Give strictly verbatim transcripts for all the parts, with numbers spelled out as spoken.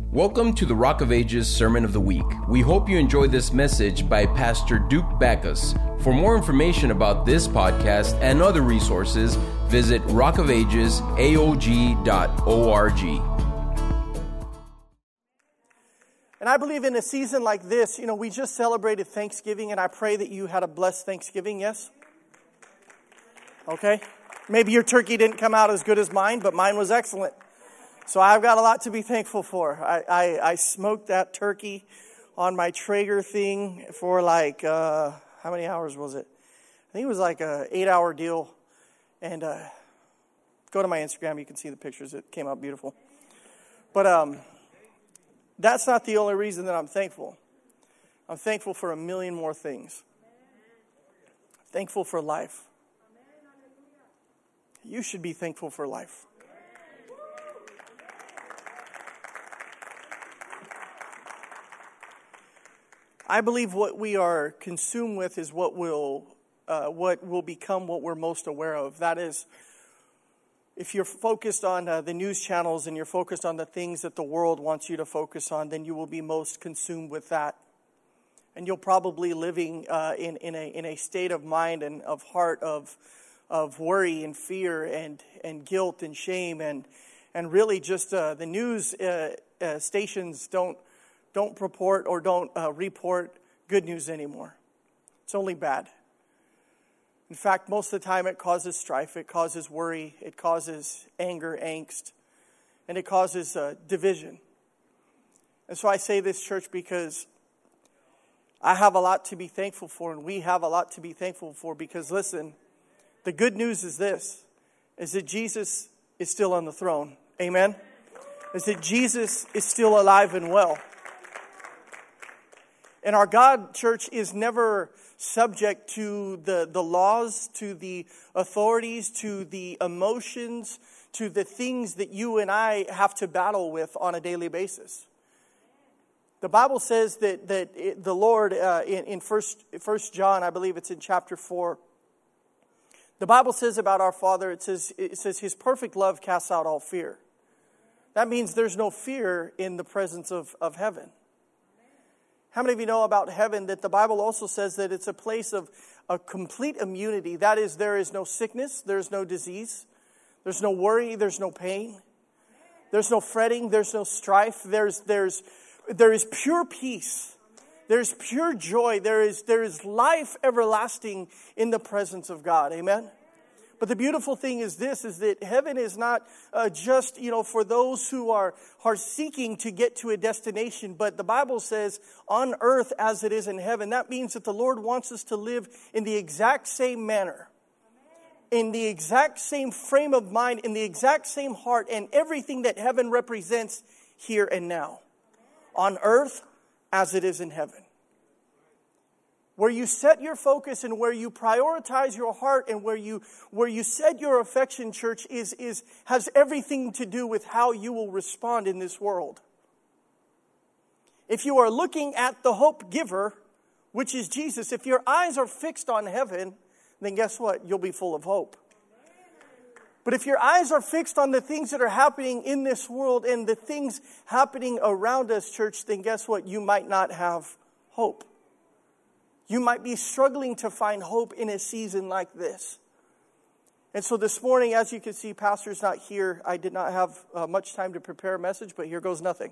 Welcome to the Rock of Ages Sermon of the Week. We hope you enjoy this message by Pastor Duke Backus. For more information about this podcast and other resources, visit rock of ages a o g dot org. And I believe in a season like this, you know, we just celebrated Thanksgiving, and I pray that you had a blessed Thanksgiving, yes? Okay. Maybe your turkey didn't come out as good as mine, but mine was excellent. So I've got a lot to be thankful for. I, I, I smoked that turkey on my Traeger thing for like, uh, how many hours was it? I think it was like a eight hour deal. And uh, go to my Instagram, you can see the pictures. It came out beautiful. But um, that's not the only reason that I'm thankful. I'm thankful for a million more things. Thankful for life. You should be thankful for life. I believe what we are consumed with is what will uh, what will become what we're most aware of. That is, if you're focused on uh, the news channels and you're focused on the things that the world wants you to focus on, then you will be most consumed with that. And you'll probably living uh, in, in, a, in a state of mind and of heart of of worry and fear and, and guilt and shame. And, and really just uh, the news uh, uh, stations don't Don't purport or don't uh, report good news anymore. It's only bad. In fact, most of the time it causes strife, it causes worry, it causes anger, angst, and it causes uh, division. And so I say this, church, because I have a lot to be thankful for, and we have a lot to be thankful for, because listen, the good news is this, is that Jesus is still on the throne. Amen? Is that Jesus is still alive and well. And our God, church, is never subject to the, the laws, to the authorities, to the emotions, to the things that you and I have to battle with on a daily basis. The Bible says that, that it, the Lord, uh, in, in First, First John, I believe it's in chapter four, the Bible says about our Father, it says, it says His perfect love casts out all fear. That means there's no fear in the presence of, of heaven. How many of you know about heaven that the Bible also says that it's a place of a complete immunity? That is, there is no sickness, there's no disease, there's no worry, there's no pain, there's no fretting, there's no strife, there's there's there is pure peace, there's pure joy, there is there is life everlasting in the presence of God. Amen. But the beautiful thing is this, is that heaven is not uh, just, you know, for those who are, are seeking to get to a destination. But the Bible says on earth as it is in heaven. That means that the Lord wants us to live in the exact same manner. In the exact same frame of mind, in the exact same heart, and everything that heaven represents here and now. On earth as it is in heaven. Where you set your focus and where you prioritize your heart and where you where you set your affection, church, is is has everything to do with how you will respond in this world. If you are looking at the hope giver, which is Jesus, if your eyes are fixed on heaven, then guess what? You'll be full of hope. But if your eyes are fixed on the things that are happening in this world and the things happening around us, church, then guess what? You might not have hope. You might be struggling to find hope in a season like this. And so this morning, as you can see, Pastor's not here. I did not have uh, much time to prepare a message, but here goes nothing.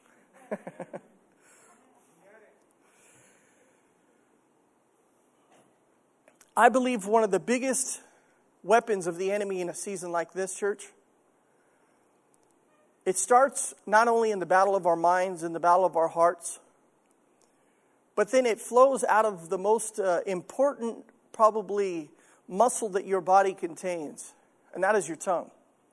I believe one of the biggest weapons of the enemy in a season like this, church, it starts not only in the battle of our minds and the battle of our hearts, but then it flows out of the most uh, important, probably, muscle that your body contains. And that is your tongue.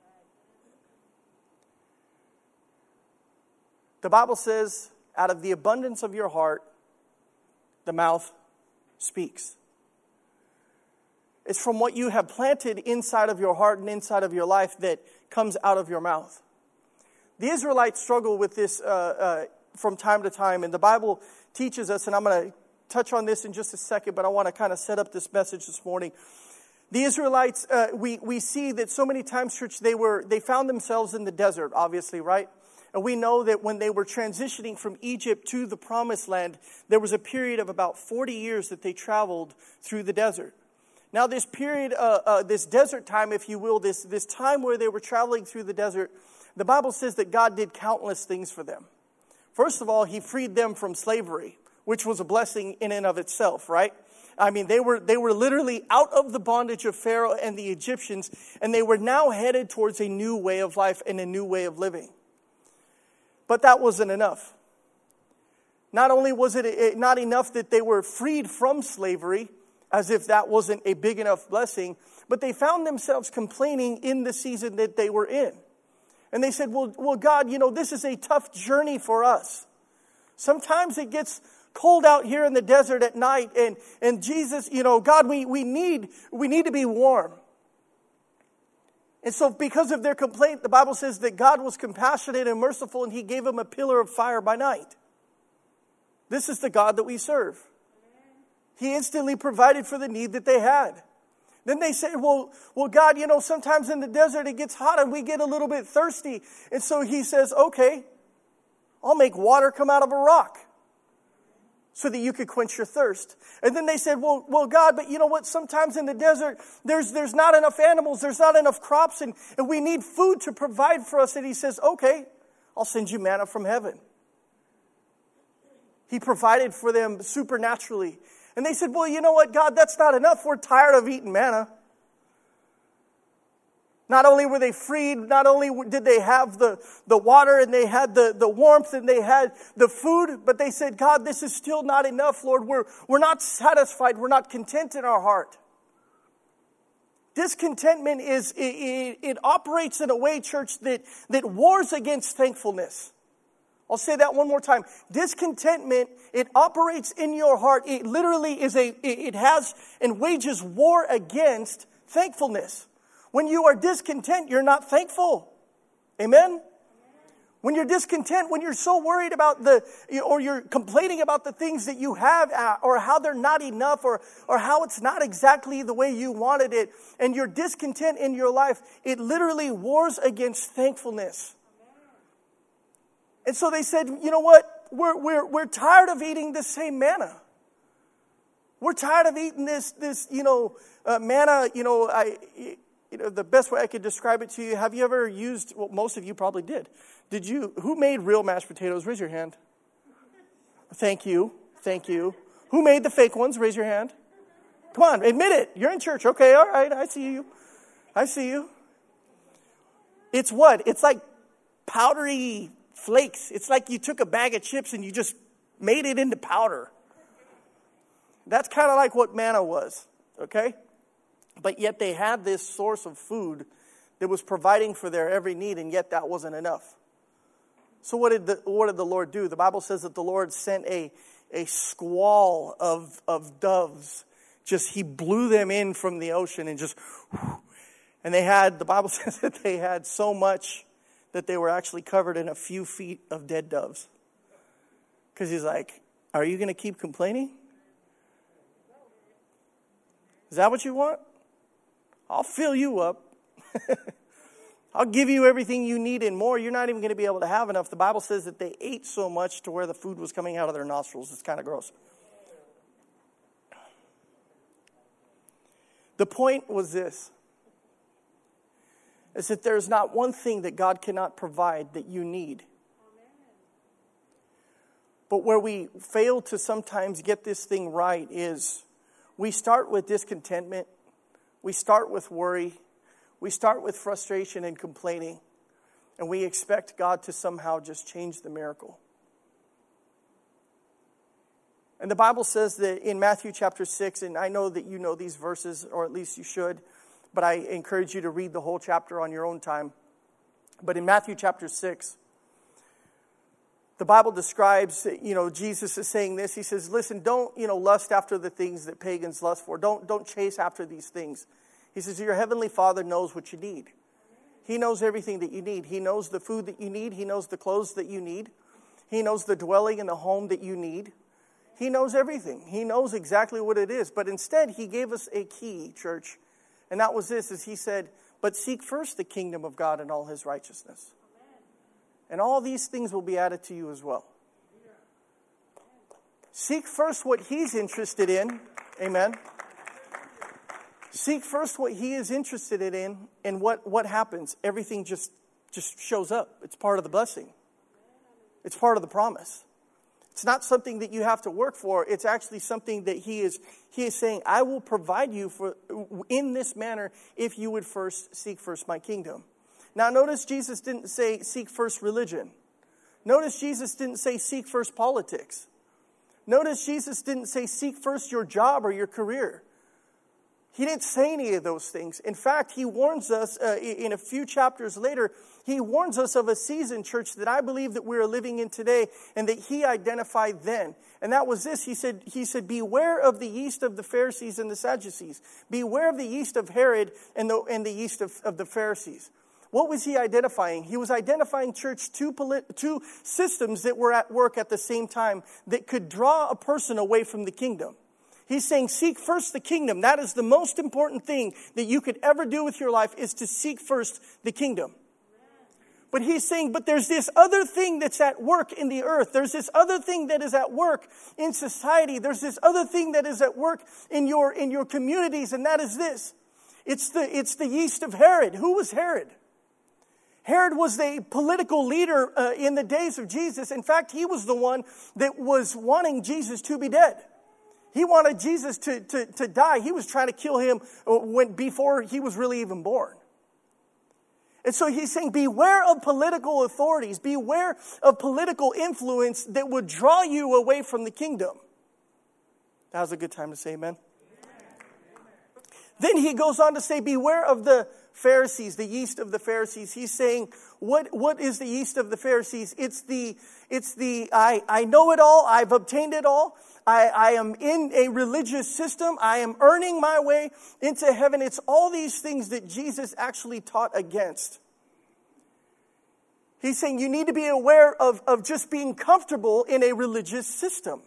The Bible says, out of the abundance of your heart, the mouth speaks. It's from what you have planted inside of your heart and inside of your life that comes out of your mouth. The Israelites struggle with this uh, uh, from time to time, and the Bible teaches us, and I'm going to touch on this in just a second, but I want to kind of set up this message this morning. The Israelites, uh, we, we see that so many times, church, they were they found themselves in the desert, obviously, right? And we know that when they were transitioning from Egypt to the Promised Land, there was a period of about forty years that they traveled through the desert. Now this period, uh, uh, this desert time, if you will, this, this time where they were traveling through the desert, the Bible says that God did countless things for them. First of all, he freed them from slavery, which was a blessing in and of itself, right? I mean, they were they were literally out of the bondage of Pharaoh and the Egyptians, and they were now headed towards a new way of life and a new way of living. But that wasn't enough. Not only was it not enough that they were freed from slavery, as if that wasn't a big enough blessing, but they found themselves complaining in the season that they were in. And they said, well, well, God, you know, this is a tough journey for us. Sometimes it gets cold out here in the desert at night, and, and Jesus, you know, God, we, we need we need to be warm. And so because of their complaint, the Bible says that God was compassionate and merciful, and he gave them a pillar of fire by night. This is the God that we serve. He instantly provided for the need that they had. Then they say, well, well, God, you know, sometimes in the desert it gets hot and we get a little bit thirsty. And so he says, okay, I'll make water come out of a rock so that you could quench your thirst. And then they said, well, well, God, but you know what? Sometimes in the desert, there's there's not enough animals, there's not enough crops, and, and we need food to provide for us. And he says, okay, I'll send you manna from heaven. He provided for them supernaturally. And they said, well, you know what, God, that's not enough. We're tired of eating manna. Not only were they freed, not only did they have the, the water and they had the, the warmth and they had the food, but they said, God, this is still not enough, Lord. We're, we're not satisfied. We're not content in our heart. Discontentment is, it, it, it operates in a way, church, that, that wars against thankfulness. I'll say that one more time. Discontentment, it operates in your heart. It literally is a, it has and wages war against thankfulness. When you are discontent, you're not thankful. Amen? When you're discontent, when you're so worried about the, or you're complaining about the things that you have, or how they're not enough, or, or how it's not exactly the way you wanted it, and you're discontent in your life, it literally wars against thankfulness. And so they said, you know what? We're, we're, we're tired of eating the same manna. We're tired of eating this, this you know, uh, manna. You know, I, you know, the best way I could describe it to you, have you ever used, well, most of you probably did. Did you, who made real mashed potatoes? Raise your hand. Thank you. Thank you. Who made the fake ones? Raise your hand. Come on, admit it. You're in church. Okay, all right, I see you. I see you. It's what? It's like powdery flakes. It's like you took a bag of chips and you just made it into powder. That's kind of like what manna was, okay? But yet they had this source of food that was providing for their every need, and yet that wasn't enough. So what did the, what did the Lord do? The Bible says that the Lord sent a, a squall of, of doves. Just, he blew them in from the ocean and just, whew, and they had, the Bible says that they had so much that they were actually covered in a few feet of dead doves. Because he's like, are you going to keep complaining? Is that what you want? I'll fill you up. I'll give you everything you need and more. You're not even going to be able to have enough. The Bible says that they ate so much to where the food was coming out of their nostrils. It's kind of gross. The point was this. Is that there's not one thing that God cannot provide that you need. But where we fail to sometimes get this thing right is we start with discontentment. We start with worry. We start with frustration and complaining. And we expect God to somehow just change the miracle. And the Bible says that in Matthew chapter six, and I know that you know these verses, or at least you should, but I encourage you to read the whole chapter on your own time. But in Matthew chapter six, the Bible describes, you know, Jesus is saying this. He says, listen, don't, you know, lust after the things that pagans lust for. Don't, don't chase after these things. He says, your heavenly Father knows what you need. He knows everything that you need. He knows the food that you need. He knows the clothes that you need. He knows the dwelling and the home that you need. He knows everything. He knows exactly what it is. But instead, he gave us a key, church. And that was this, as he said, but seek first the kingdom of God and all his righteousness. Amen. And all these things will be added to you as well. Seek first what He's interested in. Amen. Seek first what He is interested in, and what, what happens? Everything just, just shows up. It's part of the blessing. It's part of the promise. It's not something that you have to work for. It's actually something that He is He is saying, I will provide you for in this manner if you would first seek first my kingdom. Now notice Jesus didn't say seek first religion. Notice Jesus didn't say seek first politics. Notice Jesus didn't say seek first your job or your career. He didn't say any of those things. In fact, He warns us uh, in a few chapters later, He warns us of a season, church, that I believe that we're living in today and that He identified then. And that was this. He said, He said, beware of the yeast of the Pharisees and the Sadducees. Beware of the yeast of Herod and the, and the yeast of, of the Pharisees. What was He identifying? He was identifying, church, two, polit- two systems that were at work at the same time that could draw a person away from the kingdom. He's saying, seek first the kingdom. That is the most important thing that you could ever do with your life, is to seek first the kingdom. But He's saying, but there's this other thing that's at work in the earth. There's this other thing that is at work in society. There's this other thing that is at work in your, in your communities, and that is this. It's the, it's the yeast of Herod. Who was Herod? Herod was the political leader uh, in the days of Jesus. In fact, he was the one that was wanting Jesus to be dead. He wanted Jesus to, to, to die. He was trying to kill Him when, before He was really even born. And so He's saying, beware of political authorities. Beware of political influence that would draw you away from the kingdom. That was a good time to say amen. Then He goes on to say, beware of the Pharisees, the yeast of the Pharisees. He's saying, what, what is the yeast of the Pharisees? It's the, it's the, I, I know it all. I've obtained it all. I, I am in a religious system. I am earning my way into heaven. It's all these things that Jesus actually taught against. He's saying you need to be aware of, of just being comfortable in a religious system.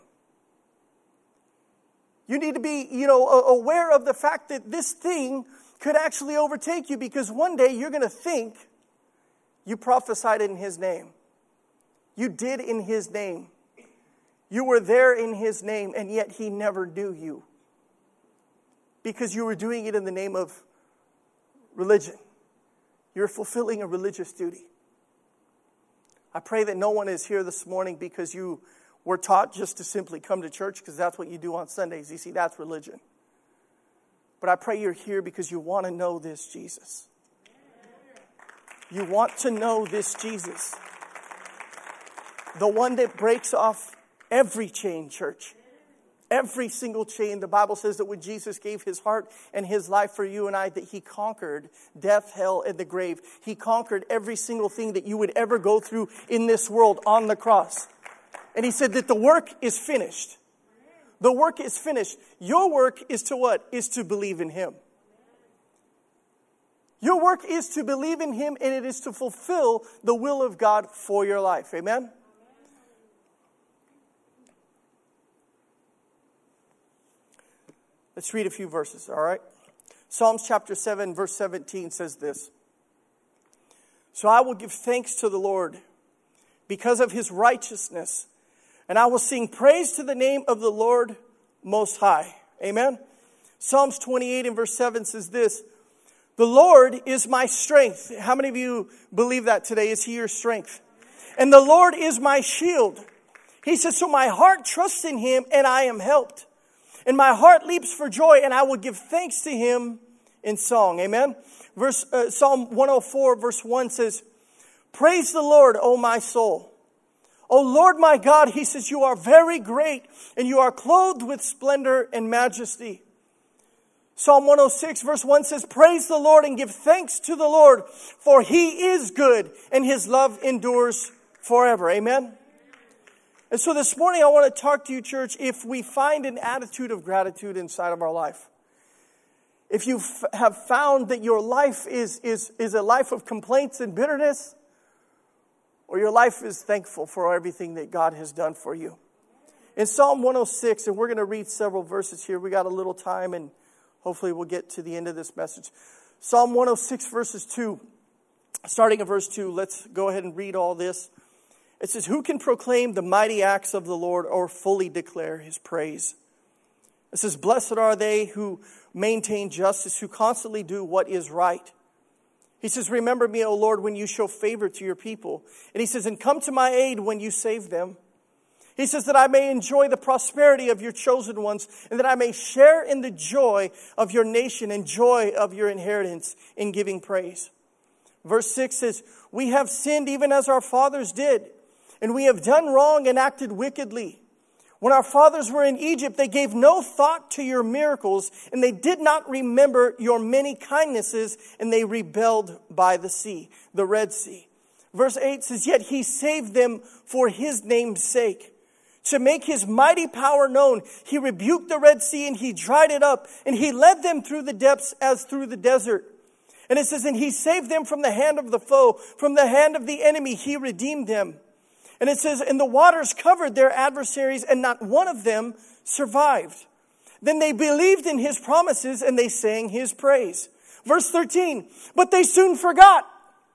You need to be, you know, aware of the fact that this thing could actually overtake you, because one day you're going to think you prophesied in His name. You did in His name. You were there in His name, and yet He never knew you. Because you were doing it in the name of religion. You're fulfilling a religious duty. I pray that no one is here this morning because you were taught just to simply come to church because that's what you do on Sundays. You see, that's religion. But I pray you're here because you want to know this Jesus. You want to know this Jesus. The one that breaks off every chain, church. Every single chain. The Bible says that when Jesus gave His heart and His life for you and I, that He conquered death, hell, and the grave. He conquered every single thing that you would ever go through in this world on the cross. And He said that the work is finished. The work is finished. Your work is to what? Is to believe in Him. Your work is to believe in Him, and it is to fulfill the will of God for your life. Amen? Let's read a few verses, all right? Psalms chapter seven, verse seventeen says this. So I will give thanks to the Lord because of His righteousness, and I will sing praise to the name of the Lord Most High. Amen? Psalms twenty-eight and verse seven says this. The Lord is my strength. How many of you believe that today? Is He your strength? And the Lord is my shield. He says, so my heart trusts in Him, and I am helped. And my heart leaps for joy, and I will give thanks to Him in song. Amen? Verse uh, Psalm one oh four, verse one says, praise the Lord, O my soul. O Lord my God, He says, you are very great, and you are clothed with splendor and majesty. Psalm one oh six, verse one says, praise the Lord and give thanks to the Lord, for He is good, and His love endures forever. Amen? And so this morning I want to talk to you, church, if we find an attitude of gratitude inside of our life. If you f- have found that your life is, is, is a life of complaints and bitterness, or your life is thankful for everything that God has done for you. In Psalm one oh six, and we're going to read several verses here. We got a little time, and hopefully we'll get to the end of this message. Psalm one oh six, verses two. Starting at verse two, let's go ahead and read all this. It says, who can proclaim the mighty acts of the Lord or fully declare his praise? It says, blessed are they who maintain justice, who constantly do what is right. He says, remember me, O Lord, when you show favor to your people. And he says, and come to my aid when you save them. He says that I may enjoy the prosperity of your chosen ones, and that I may share in the joy of your nation and joy of your inheritance in giving praise. Verse six says, we have sinned even as our fathers did, and we have done wrong and acted wickedly. When our fathers were in Egypt, they gave no thought to your miracles, and they did not remember your many kindnesses, and they rebelled by the sea, the Red Sea. Verse eight says, yet he saved them for his name's sake. To make his mighty power known, he rebuked the Red Sea and he dried it up, and he led them through the depths as through the desert. And it says, and he saved them from the hand of the foe, from the hand of the enemy, he redeemed them. And it says, and the waters covered their adversaries, and not one of them survived. Then they believed in his promises, and they sang his praise. Verse thirteen, but they soon forgot.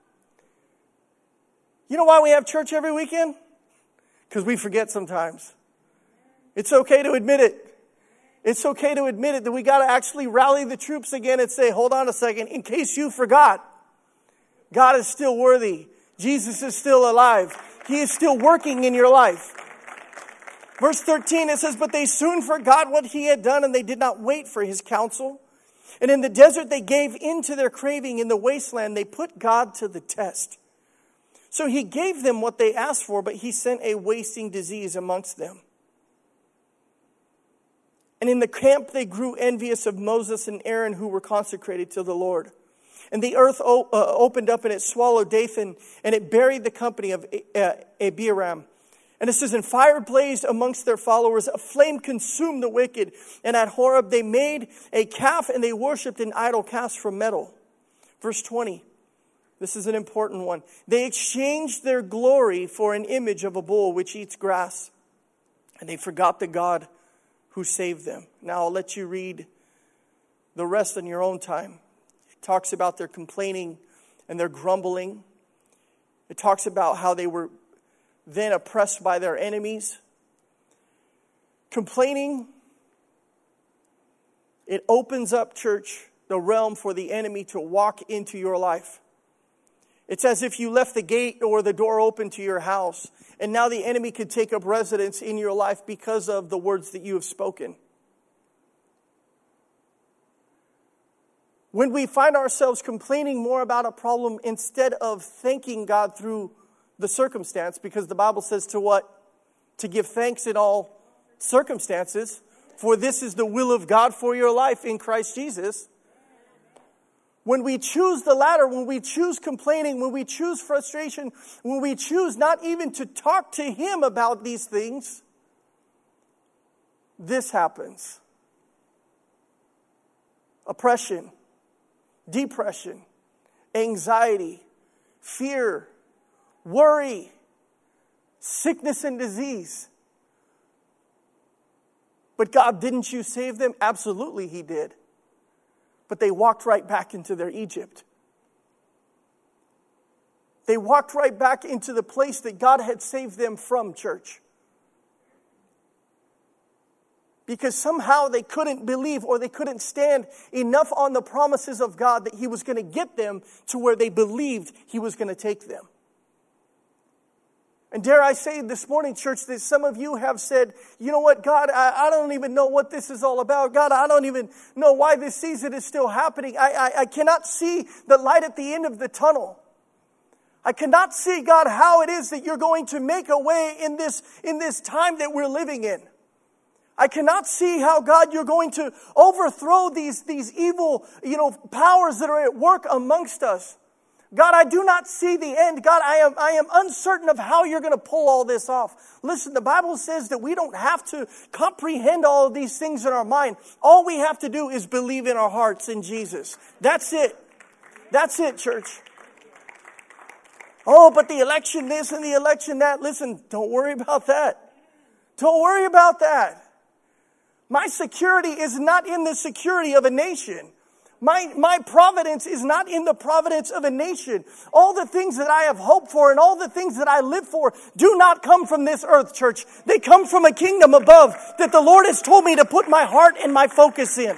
You know why we have church every weekend? Because we forget sometimes. It's okay to admit it. It's okay to admit it that we got to actually rally the troops again and say, hold on a second, in case you forgot. God is still worthy. Jesus is still alive. He is still working in your life. Verse thirteen, it says, but they soon forgot what he had done, and they did not wait for his counsel. And in the desert they gave in to their craving. In the wasteland they put God to the test. So he gave them what they asked for, but he sent a wasting disease amongst them. And in the camp they grew envious of Moses and Aaron, who were consecrated to the Lord. And the earth o- uh, opened up, and it swallowed Dathan, and it buried the company of uh, Abiram. And it says, and fire blazed amongst their followers, a flame consumed the wicked. And at Horeb they made a calf, and they worshipped an idol cast from metal. Verse twenty. This is an important one. They exchanged their glory for an image of a bull which eats grass. And they forgot the God who saved them. Now I'll let you read the rest in your own time. It talks about their complaining and their grumbling. It talks about how they were then oppressed by their enemies. Complaining, it opens up, church, the realm for the enemy to walk into your life. It's as if you left the gate or the door open to your house, and now the enemy could take up residence in your life because of the words that you have spoken. When we find ourselves complaining more about a problem instead of thanking God through the circumstance, because the Bible says to what? To give thanks in all circumstances, for this is the will of God for your life in Christ Jesus. When we choose the latter, when we choose complaining, when we choose frustration, when we choose not even to talk to Him about these things, this happens. Oppression, depression, anxiety, fear, worry, sickness and disease. But God, didn't you save them? Absolutely He did. But they walked right back into their Egypt. They walked right back into the place that God had saved them from, church. Because somehow they couldn't believe or they couldn't stand enough on the promises of God that He was going to get them to where they believed He was going to take them. And dare I say this morning, church, that some of you have said, you know what, God, I, I don't even know what this is all about. God, I don't even know why this season is still happening. I, I, I cannot see the light at the end of the tunnel. I cannot see, God, how it is that you're going to make a way in this, in this time that we're living in. I cannot see how, God, you're going to overthrow these, these evil, you know, powers that are at work amongst us. God, I do not see the end. God, I am, I am uncertain of how you're going to pull all this off. Listen, the Bible says that we don't have to comprehend all of these things in our mind. All we have to do is believe in our hearts in Jesus. That's it. That's it, church. Oh, but the election this and the election that. Listen, don't worry about that. Don't worry about that. My security is not in the security of a nation. My, my providence is not in the providence of a nation. All the things that I have hoped for and all the things that I live for do not come from this earth, church. They come from a kingdom above that the Lord has told me to put my heart and my focus in.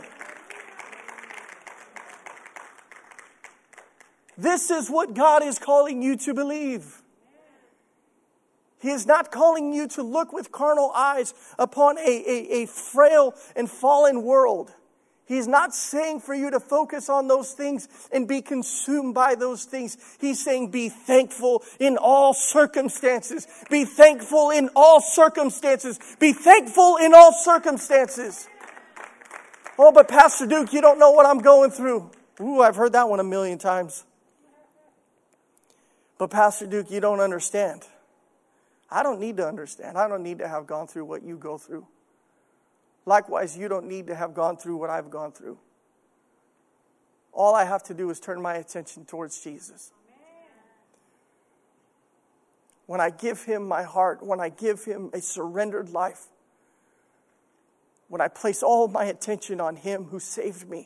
This is what God is calling you to believe. He is not calling you to look with carnal eyes upon a, a, a frail and fallen world. He's not saying for you to focus on those things and be consumed by those things. He's saying be thankful in all circumstances. Be thankful in all circumstances. Be thankful in all circumstances. Oh, but Pastor Duke, you don't know what I'm going through. Ooh, I've heard that one a million times. But Pastor Duke, you don't understand. I don't need to understand. I don't need to have gone through what you go through. Likewise, you don't need to have gone through what I've gone through. All I have to do is turn my attention towards Jesus. When I give Him my heart, when I give Him a surrendered life, when I place all my attention on Him who saved me,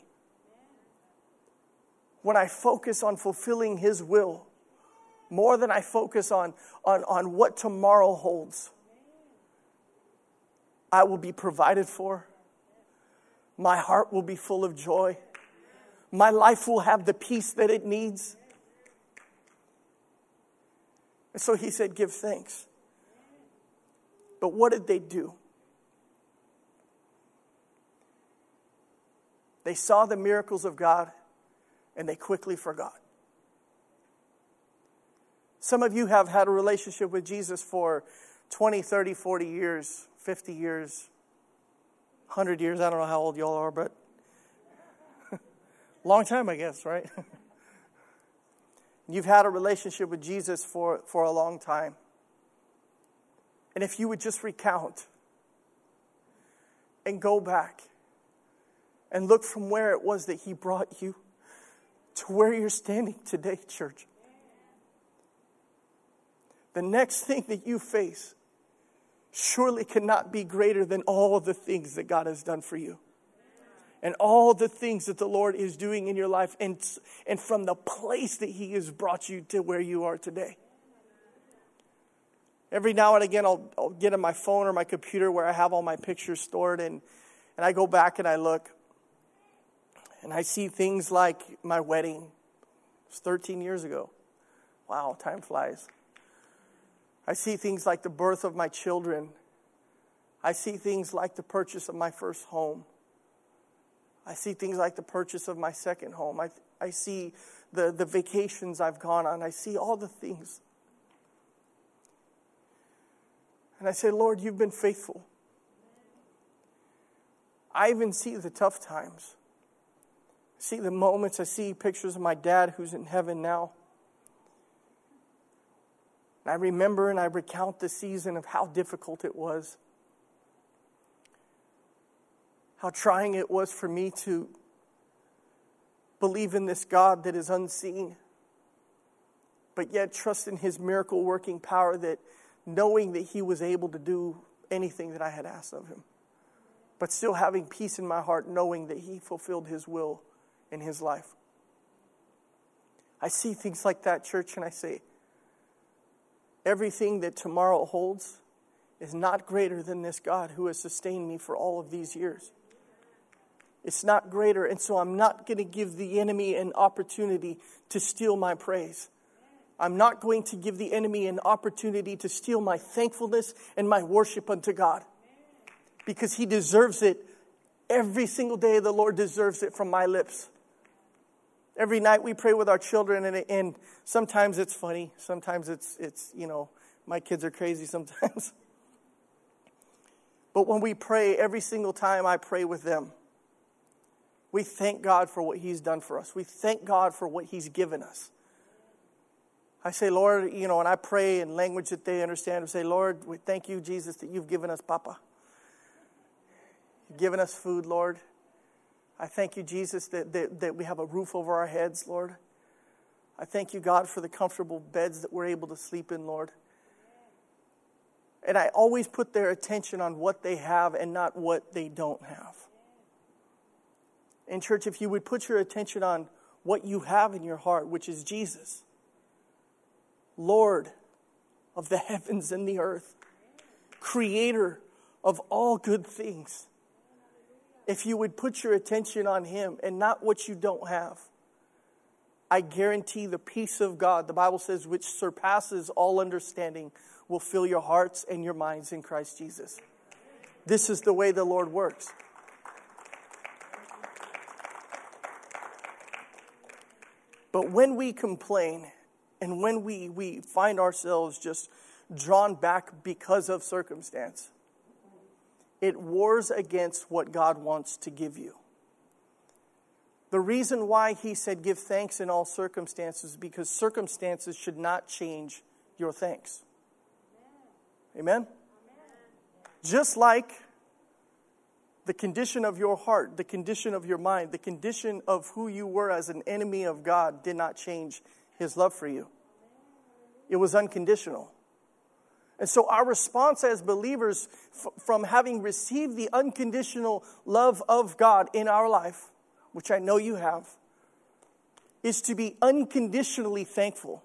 when I focus on fulfilling His will, more than I focus on, on, on what tomorrow holds, I will be provided for. My heart will be full of joy. My life will have the peace that it needs. And so He said, give thanks. But what did they do? They saw the miracles of God and they quickly forgot. Some of you have had a relationship with Jesus for twenty, thirty, forty years, fifty years, one hundred years. I don't know how old y'all are, but long time, I guess, right? You've had a relationship with Jesus for, for a long time. And if you would just recount and go back and look from where it was that He brought you to where you're standing today, church. The next thing that you face surely cannot be greater than all the things that God has done for you. And all the things that the Lord is doing in your life. And, and from the place that He has brought you to where you are today. Every now and again I'll, I'll get on my phone or my computer where I have all my pictures stored. And, and I go back and I look. And I see things like my wedding. It was thirteen years ago. Wow, time flies. I see things like the birth of my children. I see things like the purchase of my first home. I see things like the purchase of my second home. I, I see the, the vacations I've gone on. I see all the things. And I say, Lord, You've been faithful. I even see the tough times. I see the moments. I see pictures of my dad who's in heaven now. I remember and I recount the season of how difficult it was. How trying it was for me to believe in this God that is unseen. But yet trust in His miracle working power, that knowing that He was able to do anything that I had asked of Him. But still having peace in my heart, knowing that He fulfilled His will in His life. I see things like that, church, and I say, everything that tomorrow holds is not greater than this God who has sustained me for all of these years. It's not greater, and so I'm not going to give the enemy an opportunity to steal my praise. I'm not going to give the enemy an opportunity to steal my thankfulness and my worship unto God. Because He deserves it. Every single day the Lord deserves it from my lips. Every night we pray with our children, and, and sometimes it's funny. Sometimes it's, it's, you know, my kids are crazy sometimes. But when we pray, every single time I pray with them, we thank God for what He's done for us. We thank God for what He's given us. I say, Lord, you know, and I pray in language that they understand. I say, Lord, we thank You, Jesus, that You've given us Papa. You've given us food, Lord. I thank You, Jesus, that, that, that we have a roof over our heads, Lord. I thank You, God, for the comfortable beds that we're able to sleep in, Lord. And I always put their attention on what they have and not what they don't have. And church, if you would put your attention on what you have in your heart, which is Jesus, Lord of the heavens and the earth, creator of all good things. If you would put your attention on him and not what you don't have, I guarantee the peace of God, the Bible says, which surpasses all understanding, will fill your hearts and your minds in Christ Jesus. This is the way the Lord works. But when we complain and when we, we find ourselves just drawn back because of circumstance, it wars against what God wants to give you. The reason why he said give thanks in all circumstances is because circumstances should not change your thanks. Amen? Amen? Just like the condition of your heart, the condition of your mind, the condition of who you were as an enemy of God did not change his love for you. It was unconditional. And so our response as believers f- from having received the unconditional love of God in our life, which I know you have, is to be unconditionally thankful.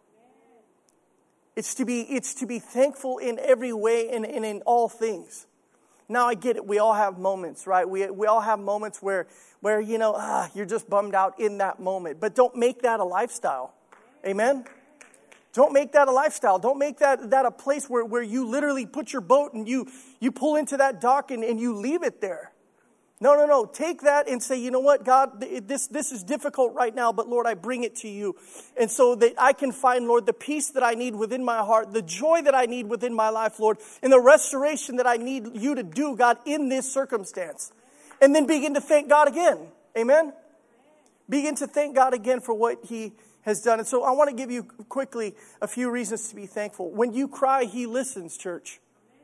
It's to be, it's to be thankful in every way and, and in all things. Now I get it. We all have moments, right? We we all have moments where, where you know, ah, you're just bummed out in that moment. But don't make that a lifestyle. Amen? Don't make that a lifestyle. Don't make that, that a place where, where you literally put your boat and you, you pull into that dock and, and you leave it there. No, no, no. Take that and say, you know what, God, this, this is difficult right now, but Lord, I bring it to you. And so that I can find, Lord, the peace that I need within my heart, the joy that I need within my life, Lord, and the restoration that I need you to do, God, in this circumstance. And then begin to thank God again. Amen? Begin to thank God again for what he has done. And so I want to give you quickly a few reasons to be thankful. When you cry, he listens, church.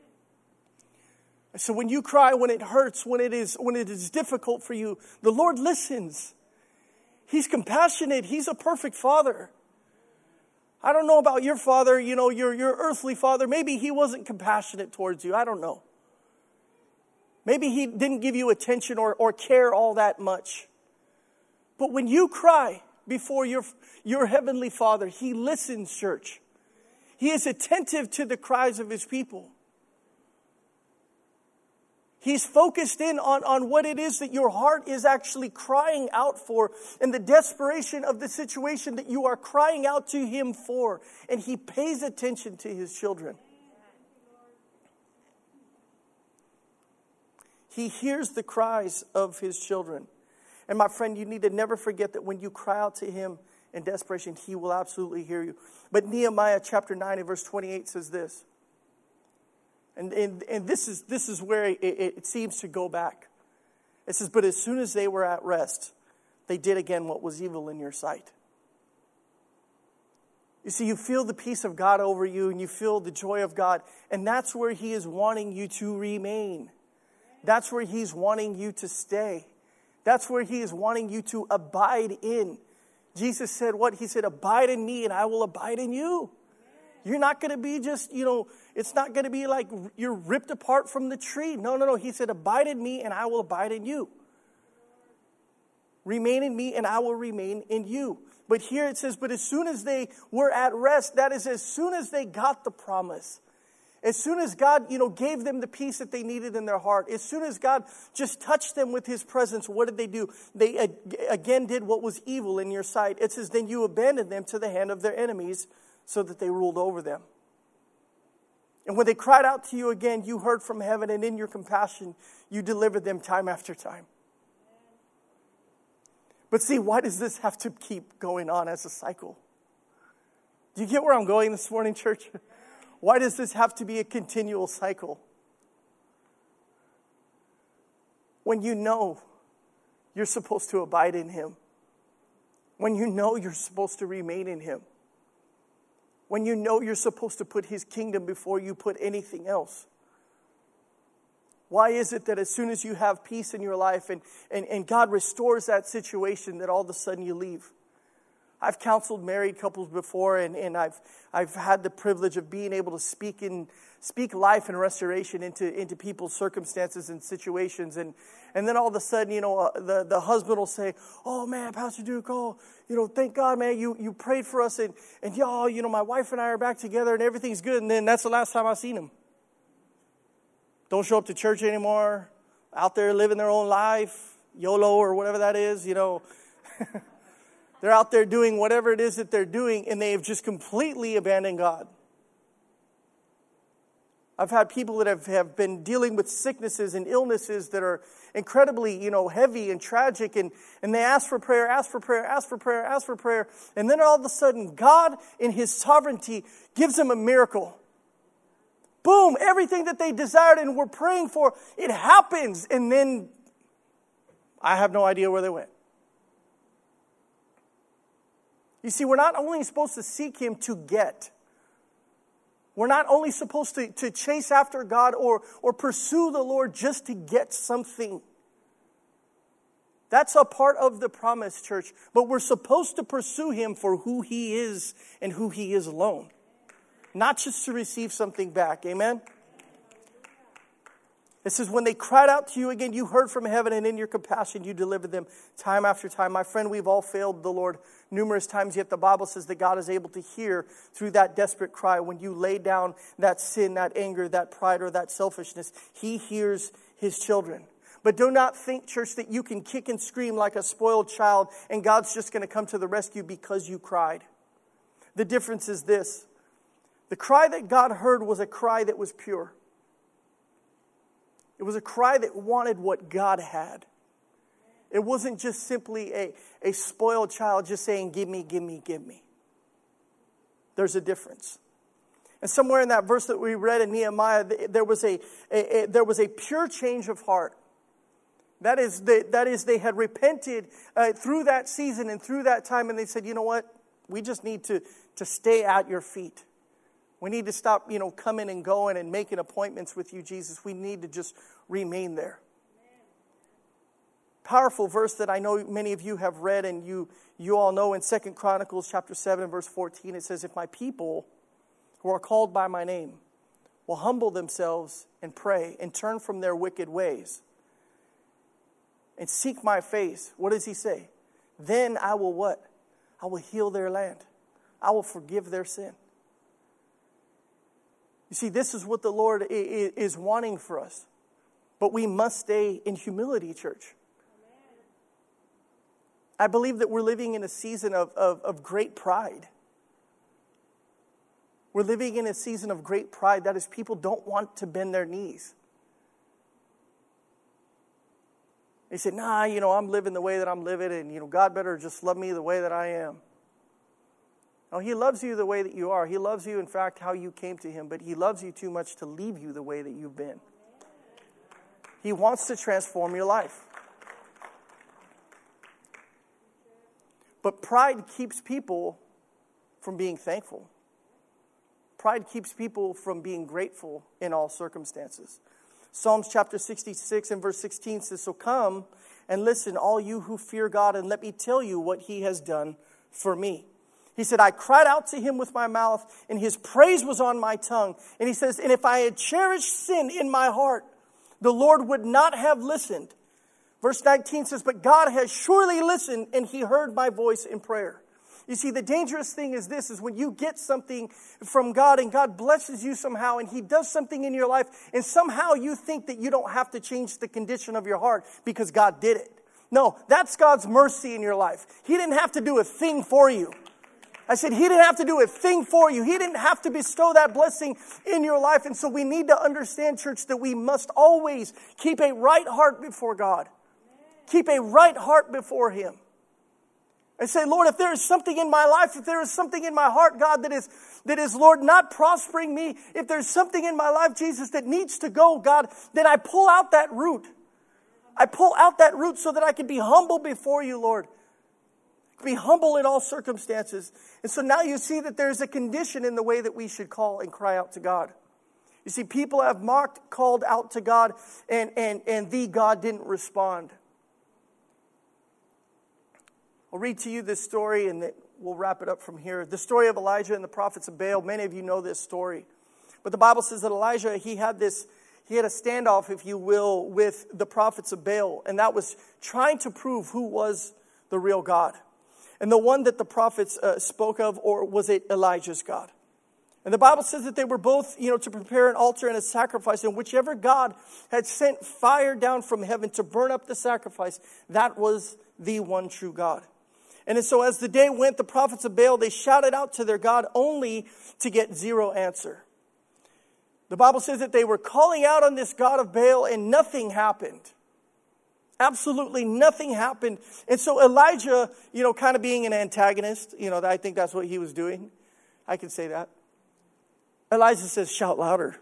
So when you cry, when it hurts, when it is when it is difficult for you, the Lord listens. He's compassionate. He's a perfect father. I don't know about your father, you know, your, your earthly father. Maybe he wasn't compassionate towards you. I don't know. Maybe he didn't give you attention or, or care all that much. But when you cry before your, your heavenly Father, he listens, church. He is attentive to the cries of his people. He's focused in on, on what it is that your heart is actually crying out for and the desperation of the situation that you are crying out to him for. And he pays attention to his children. He hears the cries of his children. And my friend, you need to never forget that when you cry out to him in desperation, he will absolutely hear you. But Nehemiah chapter nine and verse twenty-eight says this. And, and, and this is this is where it, it, it seems to go back. It says, but as soon as they were at rest, they did again what was evil in your sight. You see, you feel the peace of God over you and you feel the joy of God. And that's where he is wanting you to remain. That's where he's wanting you to stay. That's where he is wanting you to abide in. Jesus said what? He said, abide in me and I will abide in you. You're not going to be just, you know, it's not going to be like you're ripped apart from the tree. No, no, no. He said, abide in me and I will abide in you. Remain in me and I will remain in you. But here it says, but as soon as they were at rest, that is as soon as they got the promise. As soon as God, you know, gave them the peace that they needed in their heart. As soon as God just touched them with his presence, what did they do? They again did what was evil in your sight. It says, then you abandoned them to the hand of their enemies so that they ruled over them. And when they cried out to you again, you heard from heaven, and in your compassion, you delivered them time after time. But see, why does this have to keep going on as a cycle? Do you get where I'm going this morning, church? Why does this have to be a continual cycle? When you know you're supposed to abide in him. When you know you're supposed to remain in him. When you know you're supposed to put his kingdom before you put anything else. Why is it that as soon as you have peace in your life and, and, and God restores that situation, that all of a sudden you leave? I've counseled married couples before, and, and I've I've had the privilege of being able to speak in speak life and restoration into, into people's circumstances and situations. And, and then all of a sudden, you know, uh, the, the husband will say, oh, man, Pastor Duke, oh, you know, thank God, man, you, you prayed for us. And, and y'all, you know, my wife and I are back together and everything's good. And then that's the last time I've seen him. Don't show up to church anymore. Out there living their own life. YOLO or whatever that is, you know. They're out there doing whatever it is that they're doing, and they have just completely abandoned God. I've had people that have, have been dealing with sicknesses and illnesses that are incredibly, you know, heavy and tragic, and, and they ask for prayer, ask for prayer, ask for prayer, ask for prayer, and then all of a sudden, God, in His sovereignty, gives them a miracle. Boom, everything that they desired and were praying for, it happens, and then I have no idea where they went. You see, we're not only supposed to seek Him to get. We're not only supposed to, to chase after God or, or pursue the Lord just to get something. That's a part of the promise, church. But we're supposed to pursue Him for who He is and who He is alone. Not just to receive something back. Amen? It says, when they cried out to you again, you heard from heaven, and in your compassion you delivered them time after time. My friend, we've all failed the Lord numerous times, yet the Bible says that God is able to hear through that desperate cry. When you lay down that sin, that anger, that pride, or that selfishness, He hears His children. But do not think, church, that you can kick and scream like a spoiled child and God's just going to come to the rescue because you cried. The difference is this. The cry that God heard was a cry that was pure. It was a cry that wanted what God had. It wasn't just simply a, a spoiled child just saying, give me, give me, give me. There's a difference. And somewhere in that verse that we read in Nehemiah, there was a, a, a there was a pure change of heart. That is, the, that is they had repented uh, through that season and through that time, and they said, you know what? We just need to, to stay at your feet. We need to stop, you know, coming and going and making appointments with you, Jesus. We need to just remain there. Powerful verse that I know many of you have read, and you you all know in Second Chronicles chapter seven and verse fourteen, it says, if my people who are called by my name will humble themselves and pray and turn from their wicked ways and seek my face, what does he say? Then I will what? I will heal their land. I will forgive their sin. You see, this is what the Lord is wanting for us. But we must stay in humility, church. I believe that we're living in a season of, of, of great pride. We're living in a season of great pride. That is, people don't want to bend their knees. They say, nah, you know, I'm living the way that I'm living, and, you know, God better just love me the way that I am. No, He loves you the way that you are. He loves you, in fact, how you came to Him, but He loves you too much to leave you the way that you've been. He wants to transform your life. But pride keeps people from being thankful. Pride keeps people from being grateful in all circumstances. Psalms chapter sixty-six and verse sixteen says, so come and listen, all you who fear God, and let me tell you what He has done for me. He said, I cried out to Him with my mouth, and His praise was on my tongue. And he says, and if I had cherished sin in my heart, the Lord would not have listened. Verse nineteen says, but God has surely listened, and He heard my voice in prayer. You see, the dangerous thing is this, is when you get something from God and God blesses you somehow and He does something in your life, and somehow you think that you don't have to change the condition of your heart because God did it. No, that's God's mercy in your life. He didn't have to do a thing for you. I said, He didn't have to do a thing for you. He didn't have to bestow that blessing in your life. And so we need to understand, church, that we must always keep a right heart before God. Keep a right heart before Him. And say, Lord, if there is something in my life, if there is something in my heart, God, that is, that is, Lord, not prospering me, if there's something in my life, Jesus, that needs to go, God, then I pull out that root. I pull out that root so that I can be humble before you, Lord. Be humble in all circumstances. And so now you see that there's a condition in the way that we should call and cry out to God. You see, people have mocked, called out to God, and, and, and the God didn't respond. I'll read to you this story, and that we'll wrap it up from here. The story of Elijah and the prophets of Baal, many of you know this story. But the Bible says that Elijah, he had this, he had a standoff, if you will, with the prophets of Baal. And that was trying to prove who was the real God. And the one that the prophets uh, spoke of, or was it Elijah's God? And the Bible says that they were both, you know, to prepare an altar and a sacrifice. And whichever God had sent fire down from heaven to burn up the sacrifice, that was the one true God. And so as the day went, the prophets of Baal, they shouted out to their God only to get zero answer. The Bible says that they were calling out on this God of Baal and nothing happened. Absolutely nothing happened. And so Elijah, you know, kind of being an antagonist, you know, I think that's what he was doing. I can say that. Elijah says, shout louder.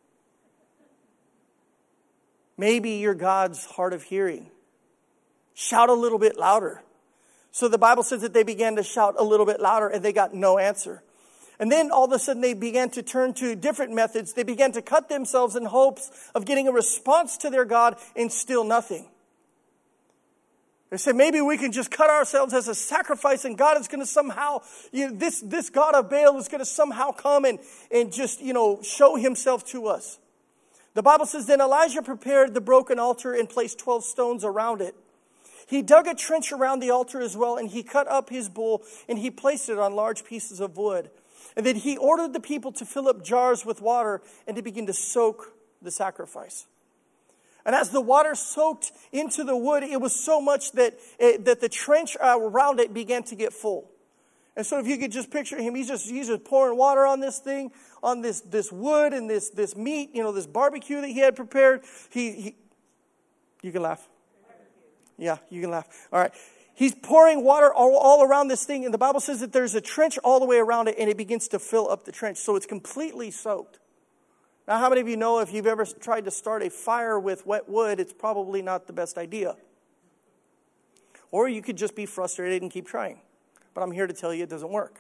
Maybe your God's hard of hearing. Shout a little bit louder. So the Bible says that they began to shout a little bit louder and they got no answer. And then all of a sudden they began to turn to different methods. They began to cut themselves in hopes of getting a response to their God, and still nothing. They said, maybe we can just cut ourselves as a sacrifice and God is going to somehow, you know, this, this God of Baal is going to somehow come and, and just, you know, show himself to us. The Bible says, then Elijah prepared the broken altar and placed twelve stones around it. He dug a trench around the altar as well, and he cut up his bull and he placed it on large pieces of wood. And then he ordered the people to fill up jars with water and to begin to soak the sacrifice. And as the water soaked into the wood, it was so much that it, that the trench around it began to get full. And so if you could just picture him, he's just, he's just pouring water on this thing, on this, this wood and this, this meat, you know, this barbecue that he had prepared. He, he you can laugh. Yeah, you can laugh. All right. He's pouring water all, all around this thing. And the Bible says that there's a trench all the way around it, and it begins to fill up the trench. So it's completely soaked. Now, how many of you know if you've ever tried to start a fire with wet wood, it's probably not the best idea. Or you could just be frustrated and keep trying. But I'm here to tell you it doesn't work.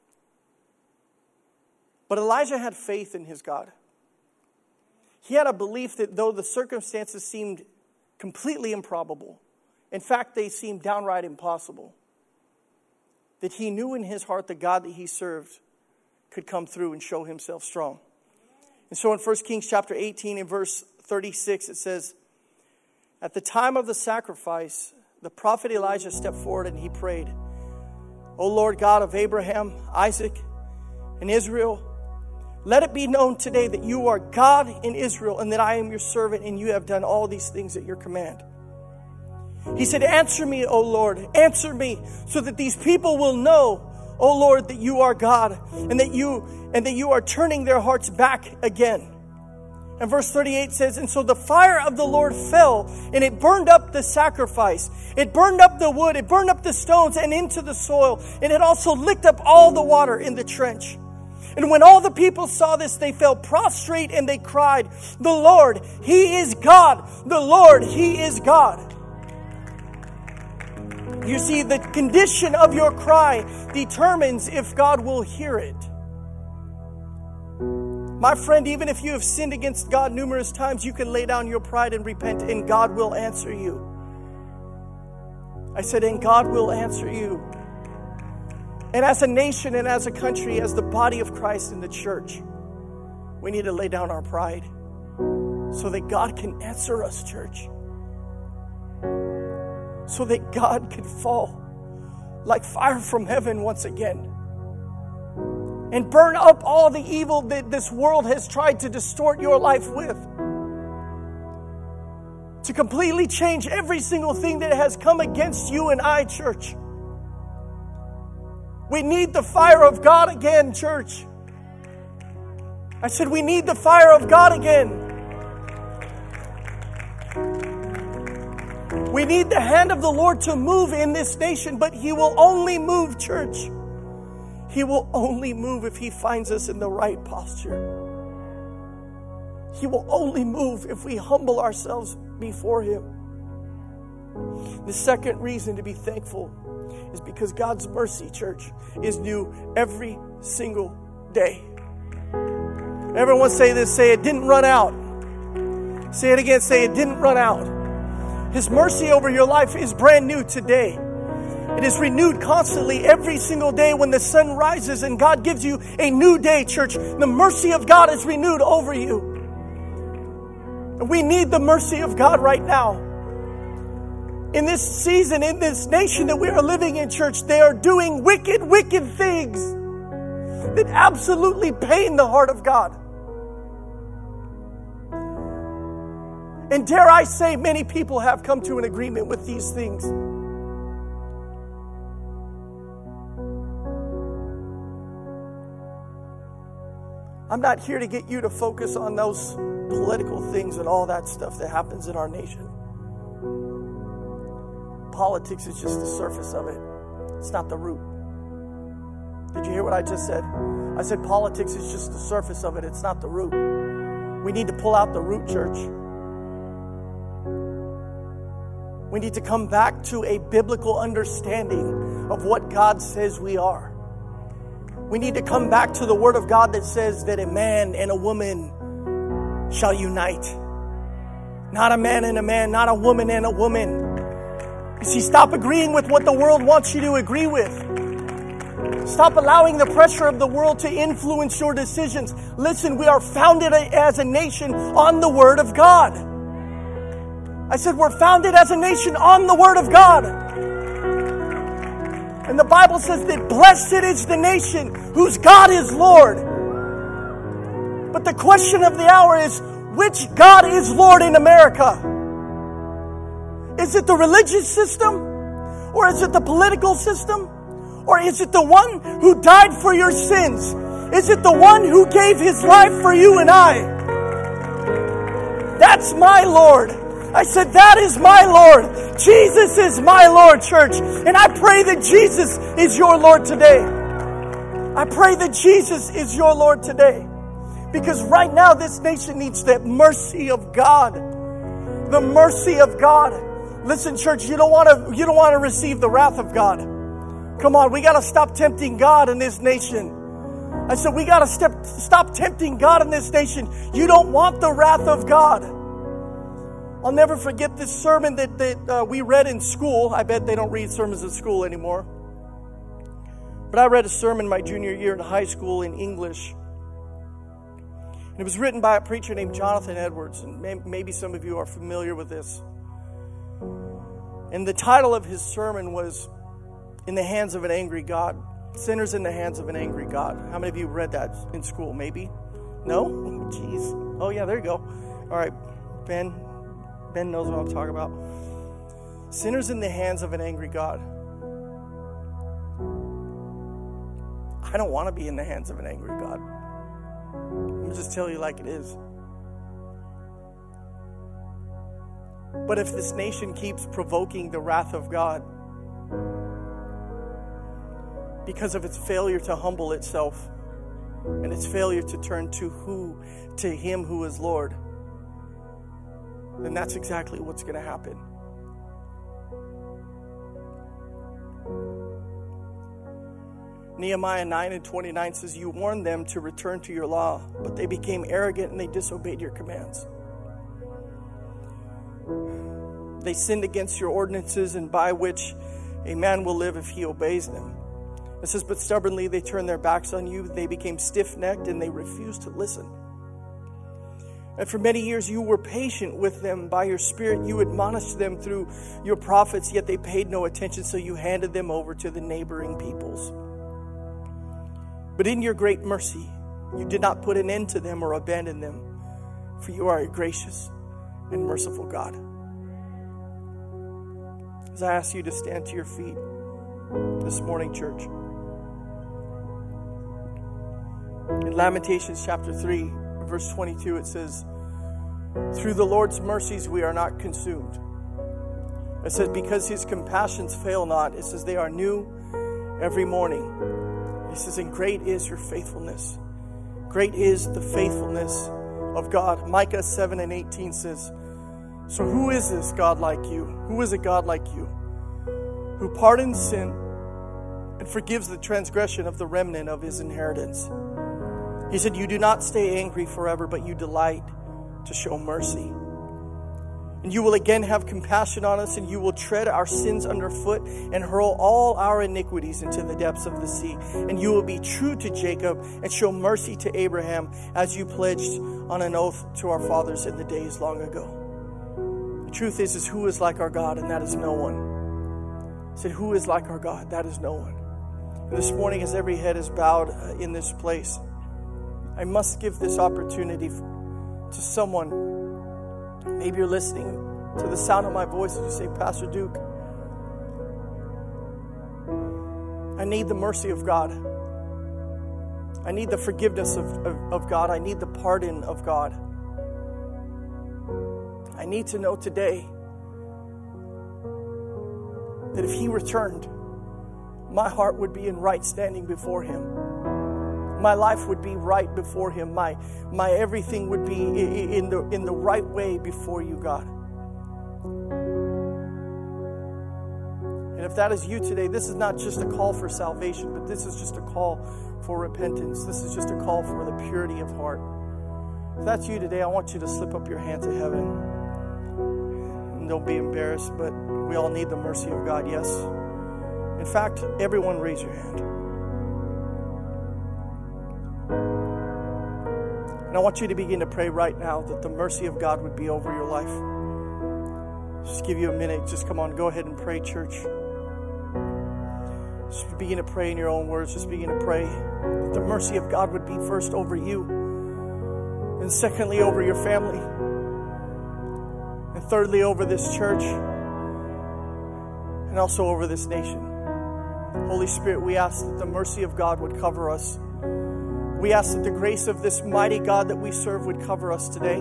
But Elijah had faith in his God. He had a belief that though the circumstances seemed completely improbable, in fact, they seemed downright impossible, that he knew in his heart the God that he served could come through and show himself strong. And so in First Kings chapter eighteen and verse thirty-six, it says, at the time of the sacrifice, the prophet Elijah stepped forward and he prayed, O Lord God of Abraham, Isaac, and Israel, let it be known today that you are God in Israel and that I am your servant and you have done all these things at your command. He said, answer me, O Lord, answer me so that these people will know, O Lord, that you are God and that you and that you are turning their hearts back again. And verse thirty-eight says, and so the fire of the Lord fell and it burned up the sacrifice. It burned up the wood, it burned up the stones and into the soil. And it also licked up all the water in the trench. And when all the people saw this, they fell prostrate and they cried, the Lord, He is God. The Lord, He is God. You see, the condition of your cry determines if God will hear it. My friend, even if you have sinned against God numerous times, you can lay down your pride and repent, and God will answer you. I said, and God will answer you. And as a nation and as a country, as the body of Christ in the church, we need to lay down our pride so that God can answer us, church. So that God can fall like fire from heaven once again and burn up all the evil that this world has tried to distort your life with. To completely change every single thing that has come against you and I, church. We need the fire of God again, church. I said we need the fire of God again. We need the hand of the Lord to move in this nation, but He will only move, church. He will only move if He finds us in the right posture. He will only move if we humble ourselves before Him. The second reason to be thankful is because God's mercy, church, is new every single day. Everyone say this, say it didn't run out. Say it again, say it didn't run out. His mercy over your life is brand new today. It is renewed constantly every single day when the sun rises and God gives you a new day, church. The mercy of God is renewed over you. And we need the mercy of God right now. In this season, in this nation that we are living in, church, they are doing wicked, wicked things that absolutely pain the heart of God. And dare I say, many people have come to an agreement with these things. I'm not here to get you to focus on those political things and all that stuff that happens in our nation. Politics is just the surface of it. It's not the root. Did you hear what I just said? I said politics is just the surface of it. It's not the root. We need to pull out the root, church. We need to come back to a biblical understanding of what God says we are. We need to come back to the Word of God that says that a man and a woman shall unite. Not a man and a man, not a woman and a woman. You see, stop agreeing with what the world wants you to agree with. Stop allowing the pressure of the world to influence your decisions. Listen, we are founded as a nation on the Word of God. I said we're founded as a nation on the Word of God. And the Bible says that blessed is the nation whose God is Lord. But the question of the hour is, which God is Lord in America? Is it the religious system? Or is it the political system? Or is it the one who died for your sins? Is it the one who gave His life for you and I? That's my Lord. I said, that is my Lord. Jesus is my Lord, church. And I pray that Jesus is your Lord today. I pray that Jesus is your Lord today. Because right now this nation needs the mercy of God. The mercy of God. Listen, church, you don't want to you don't want to receive the wrath of God. Come on, we got to stop tempting God in this nation. I said, we got to step, stop tempting God in this nation. You don't want the wrath of God. I'll never forget this sermon that, that uh, we read in school. I bet they don't read sermons in school anymore. But I read a sermon my junior year in high school in English. And it was written by a preacher named Jonathan Edwards. And may, maybe some of you are familiar with this. And the title of his sermon was In the Hands of an Angry God. Sinners in the Hands of an Angry God. How many of you read that in school? Maybe? No? Oh, jeez. Oh, yeah, there you go. All right, Ben. Ben knows what I'm talking about. Sinners in the hands of an angry God. I don't want to be in the hands of an angry God. Let me just tell you like it is. But if this nation keeps provoking the wrath of God because of its failure to humble itself and its failure to turn to who, to Him who is Lord, then that's exactly what's going to happen. Nehemiah nine and twenty-nine says, you warned them to return to your law, but they became arrogant and they disobeyed your commands. They sinned against your ordinances, and by which a man will live if he obeys them. It says, but stubbornly they turned their backs on you. They became stiff-necked and they refused to listen. And for many years you were patient with them by your Spirit. You admonished them through your prophets, yet they paid no attention, so you handed them over to the neighboring peoples. But in your great mercy, you did not put an end to them or abandon them, for you are a gracious and merciful God. As I ask you to stand to your feet this morning, church. In Lamentations chapter three, verse twenty-two, it says, through the Lord's mercies we are not consumed. It says, because His compassions fail not. It says, they are new every morning. It says, and great is your faithfulness. Great is the faithfulness of God. Micah seven and eighteen says, so who is this God like you? Who is a God like you? Who pardons sin and forgives the transgression of the remnant of His inheritance. He said, you do not stay angry forever, but you delight to show mercy. And you will again have compassion on us, and you will tread our sins underfoot and hurl all our iniquities into the depths of the sea. And you will be true to Jacob and show mercy to Abraham, as you pledged on an oath to our fathers in the days long ago. The truth is, is who is like our God? And that is no one. I said, who is like our God? That is no one. And this morning, as every head is bowed uh, in this place, I must give this opportunity to someone. Maybe you're listening to the sound of my voice and you say, Pastor Duke, I need the mercy of God. I need the forgiveness of, of, of God. I need the pardon of God. I need to know today that if He returned, my heart would be in right standing before Him. My life would be right before Him. My my everything would be in the in the right way before you, God. And if that is you today, this is not just a call for salvation, but this is just a call for repentance. This is just a call for the purity of heart. If that's you today, I want you to slip up your hand to heaven. And don't be embarrassed, but we all need the mercy of God, yes. In fact, everyone raise your hand. And I want you to begin to pray right now that the mercy of God would be over your life. Just give you a minute. Just come on, go ahead and pray, church. Just begin to pray in your own words. Just begin to pray that the mercy of God would be first over you, and secondly over your family, and thirdly over this church, and also over this nation. Holy Spirit, we ask that the mercy of God would cover us. We ask that the grace of this mighty God that we serve would cover us today.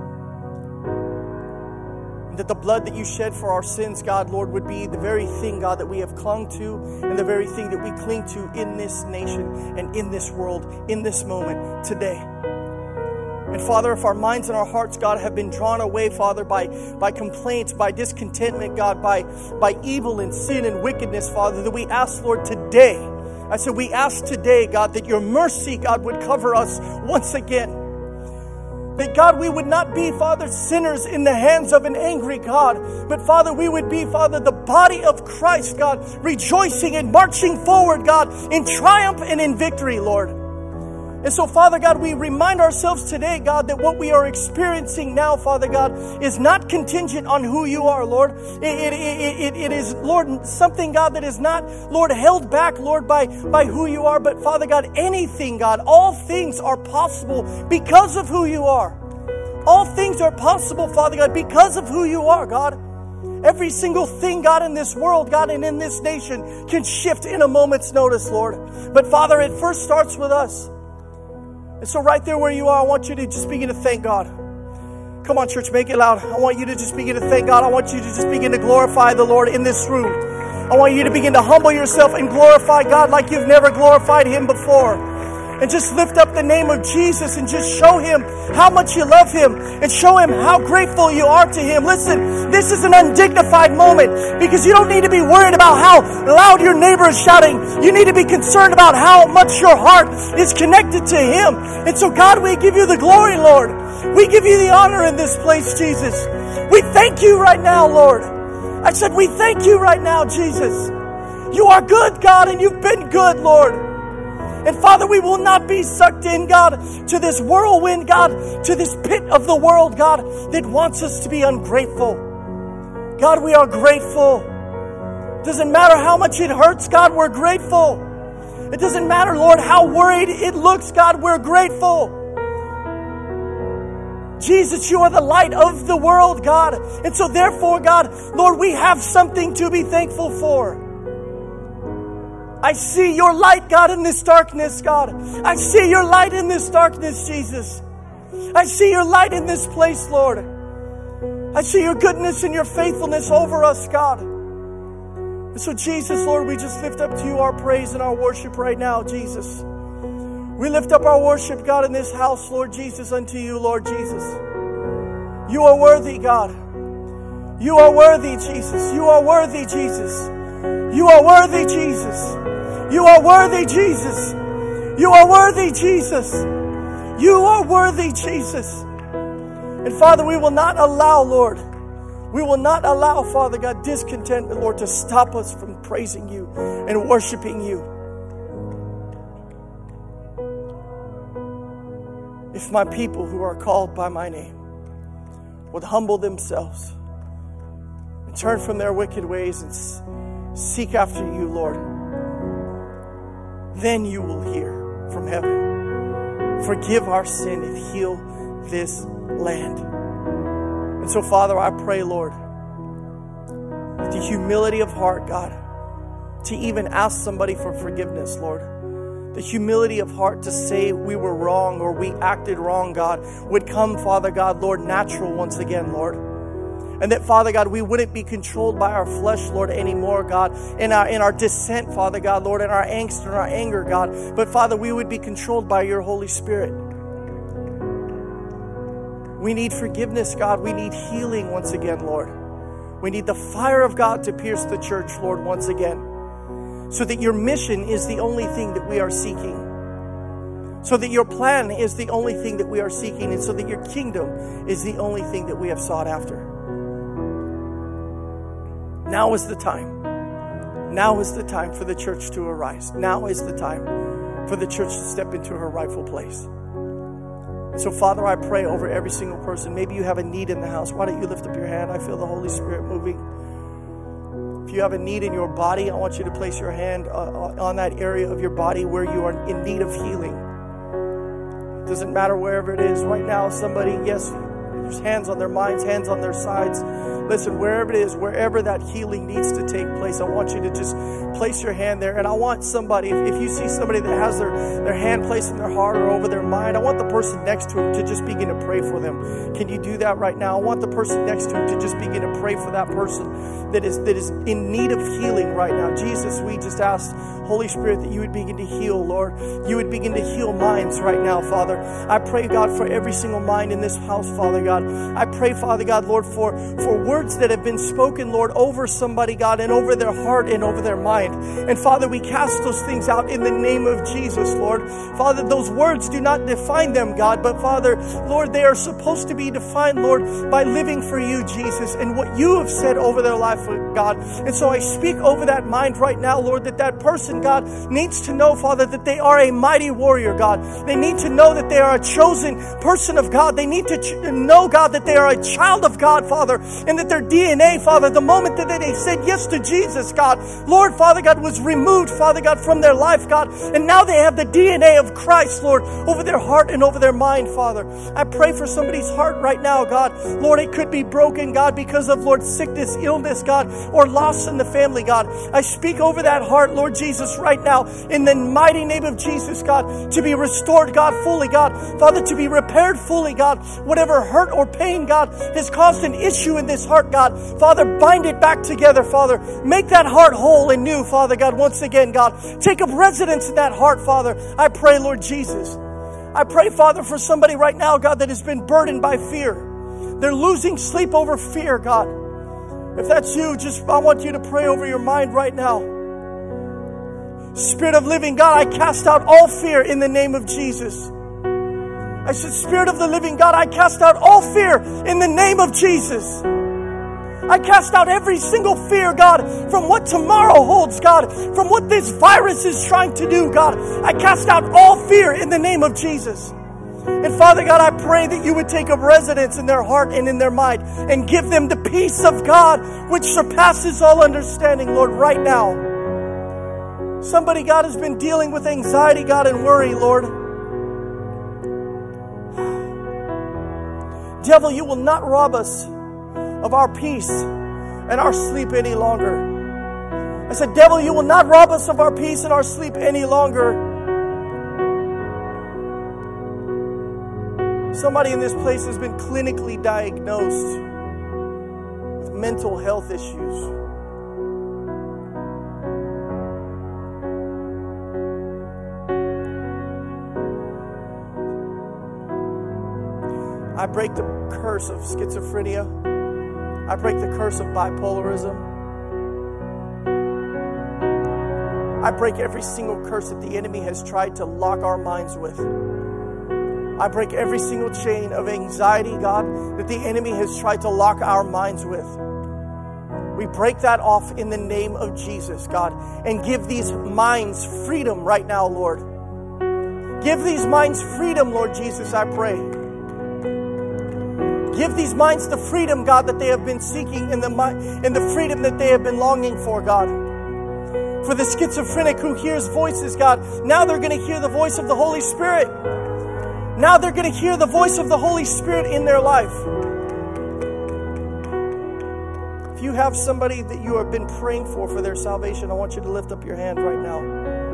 And that the blood that you shed for our sins, God, Lord, would be the very thing, God, that we have clung to, and the very thing that we cling to in this nation and in this world, in this moment, today. And Father, if our minds and our hearts, God, have been drawn away, Father, by, by complaints, by discontentment, God, by, by evil and sin and wickedness, Father, that we ask, Lord, today, I said, we ask today, God, that your mercy, God, would cover us once again. That, God, we would not be, Father, sinners in the hands of an angry God. But, Father, we would be, Father, the body of Christ, God, rejoicing and marching forward, God, in triumph and in victory, Lord. And so, Father God, we remind ourselves today, God, that what we are experiencing now, Father God, is not contingent on who you are, Lord. It, it, it, it is, Lord, something, God, that is not, Lord, held back, Lord, by, by who you are. But, Father God, anything, God, all things are possible because of who you are. All things are possible, Father God, because of who you are, God. Every single thing, God, in this world, God, and in this nation can shift in a moment's notice, Lord. But, Father, it first starts with us. And so right there where you are, I want you to just begin to thank God. Come on, church, make it loud. I want you to just begin to thank God. I want you to just begin to glorify the Lord in this room. I want you to begin to humble yourself and glorify God like you've never glorified Him before. And just lift up the name of Jesus and just show Him how much you love Him and show Him how grateful you are to Him. Listen, this is an undignified moment because you don't need to be worried about how loud your neighbor is shouting. You need to be concerned about how much your heart is connected to Him. And so, God, we give you the glory, Lord. We give you the honor in this place, Jesus. We thank you right now, Lord. I said, we thank you right now, Jesus. You are good, God, and you've been good, Lord. And Father, we will not be sucked in, God, to this whirlwind, God, to this pit of the world, God, that wants us to be ungrateful. God, we are grateful. Doesn't matter how much it hurts, God, we're grateful. It doesn't matter, Lord, how worried it looks, God, we're grateful. Jesus, you are the light of the world, God. And so therefore, God, Lord, we have something to be thankful for. I see your light, God, in this darkness, God. I see your light in this darkness, Jesus. I see your light in this place, Lord. I see your goodness and your faithfulness over us, God. And so, Jesus, Lord, we just lift up to you our praise and our worship right now, Jesus. We lift up our worship, God, in this house, Lord Jesus, unto you, Lord Jesus. You are worthy, God. You are worthy, Jesus. You are worthy, Jesus. You are worthy, Jesus. You are worthy, Jesus. You are worthy, Jesus. You are worthy, Jesus. And Father, we will not allow, Lord, We will not allow, Father God, discontentment, Lord, to stop us from praising you and worshiping you. If my people who are called by my name would humble themselves and turn from their wicked ways and seek after you, Lord, then you will hear from heaven. Forgive our sin and heal this land. And so, Father, I pray, Lord, with the humility of heart, God, to even ask somebody for forgiveness, Lord. The humility of heart to say we were wrong or we acted wrong, God, would come, Father God, Lord, natural once again, Lord. And that, Father God, we wouldn't be controlled by our flesh, Lord, anymore, God, in our, in our dissent, Father God, Lord, in our angst and our anger, God. But, Father, we would be controlled by your Holy Spirit. We need forgiveness, God. We need healing once again, Lord. We need the fire of God to pierce the church, Lord, once again. So that your mission is the only thing that we are seeking. So that your plan is the only thing that we are seeking. And so that your kingdom is the only thing that we have sought after. Now is the time. Now is the time for the church to arise. Now is the time for the church to step into her rightful place. So, Father, I pray over every single person. Maybe you have a need in the house. Why don't you lift up your hand? I feel the Holy Spirit moving. If you have a need in your body, I want you to place your hand uh, on that area of your body where you are in need of healing. It doesn't matter wherever it is. Right now, somebody, yes, there's hands on their minds, hands on their sides. Listen, wherever it is, wherever that healing needs to take place, I want you to just place your hand there. And I want somebody, if, if you see somebody that has their, their hand placed in their heart or over their mind, I want the person next to him to just begin to pray for them. Can you do that right now? I want the person next to him to just begin to pray for that person that is that is in need of healing right now. Jesus, we just ask, Holy Spirit, that you would begin to heal, Lord. You would begin to heal minds right now, Father. I pray, God, for every single mind in this house, Father God. I pray, Father God, Lord, for, for words that have been spoken, Lord, over somebody, God, and over their heart and over their mind. And Father, we cast those things out in the name of Jesus, Lord. Father, those words do not define them, God, but Father, Lord, they are supposed to be defined, Lord, by living for you, Jesus, and what you have said over their life, God. And so I speak over that mind right now, Lord, that that person, God, needs to know, Father, that they are a mighty warrior, God. They need to know that they are a chosen person of God. They need to ch- know, God, that they are a child of God, Father, and that their D N A, Father, the moment that they said yes to Jesus, God, Lord, Father God, was removed, Father God, from their life, God, and now they have the D N A of Christ, Lord, over their heart and over their mind, Father. I pray for somebody's heart right now, God. Lord, it could be broken, God, because of, Lord, sickness, illness, God, or loss in the family, God. I speak over that heart, Lord Jesus, right now, in the mighty name of Jesus, God, to be restored, God, fully, God. Father, to be repaired fully, God. Whatever hurt or pain, God, has caused an issue in this heart, God. Father, bind it back together, Father. Make that heart whole and new, Father God, once again, God. Take up residence in that heart, Father. I pray, Lord Jesus. I pray, Father, for somebody right now, God, that has been burdened by fear. They're losing sleep over fear, God. If that's you, just I want you to pray over your mind right now. Spirit of living God, I cast out all fear in the name of Jesus. I said, Spirit of the living God, I cast out all fear in the name of Jesus. I cast out every single fear, God, from what tomorrow holds, God, from what this virus is trying to do, God. I cast out all fear in the name of Jesus. And Father God, I pray that you would take up residence in their heart and in their mind and give them the peace of God which surpasses all understanding, Lord, right now. Somebody, God, has been dealing with anxiety, God, and worry, Lord. Devil, you will not rob us of our peace and our sleep any longer. I said, devil, you will not rob us of our peace and our sleep any longer. Somebody in this place has been clinically diagnosed with mental health issues. I break the curse of schizophrenia. I break the curse of bipolarism. I break every single curse that the enemy has tried to lock our minds with. I break every single chain of anxiety, God, that the enemy has tried to lock our minds with. We break that off in the name of Jesus, God, and give these minds freedom right now, Lord. Give these minds freedom, Lord Jesus, I pray. Give these minds the freedom, God, that they have been seeking and the, and the freedom that they have been longing for, God. For the schizophrenic who hears voices, God, now they're going to hear the voice of the Holy Spirit. Now they're going to hear the voice of the Holy Spirit in their life. If you have somebody that you have been praying for for their salvation, I want you to lift up your hand right now.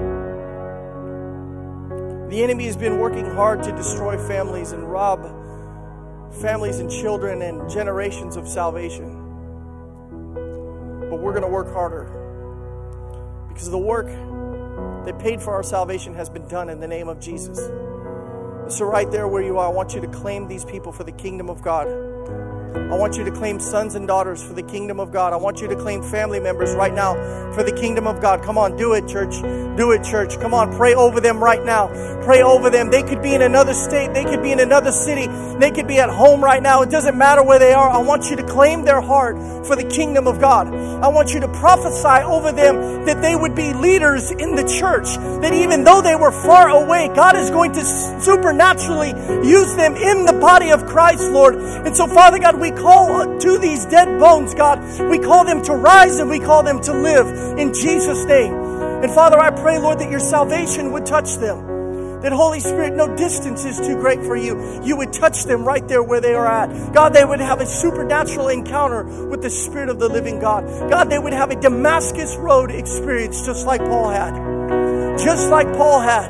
The enemy has been working hard to destroy families and rob families and children and generations of salvation. But we're going to work harder. Because the work that paid for our salvation has been done in the name of Jesus. So right there where you are, I want you to claim these people for the kingdom of God. I want you to claim sons and daughters for the kingdom of God. I want you to claim family members right now for the kingdom of God. Come on, do it, church. Do it, church. Come on, pray over them right now. Pray over them. They could be in another state. They could be in another city. They could be at home right now. It doesn't matter where they are. I want you to claim their heart for the kingdom of God. I want you to prophesy over them that they would be leaders in the church. That even though they were far away, God is going to supernaturally use them in the body of Christ, Lord. And so, Father God, we call to these dead bones, God. We call them to rise and we call them to live in Jesus' name. And Father, I pray, Lord, that your salvation would touch them. That Holy Spirit, no distance is too great for you. You would touch them right there where they are at. God, they would have a supernatural encounter with the Spirit of the living God. God, they would have a Damascus Road experience just like Paul had. Just like Paul had.